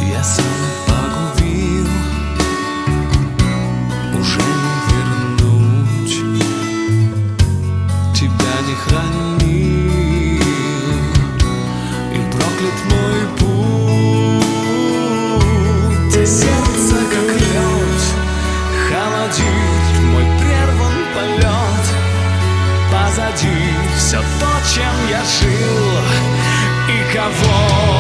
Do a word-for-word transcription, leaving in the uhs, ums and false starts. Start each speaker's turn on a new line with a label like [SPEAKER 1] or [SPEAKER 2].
[SPEAKER 1] я сам погубил, уже не вернуть. Тебя не хранил, и проклят мой путь. А сердце, как лед, холодит мой прерван полет. Позади все то, чем я жил и кого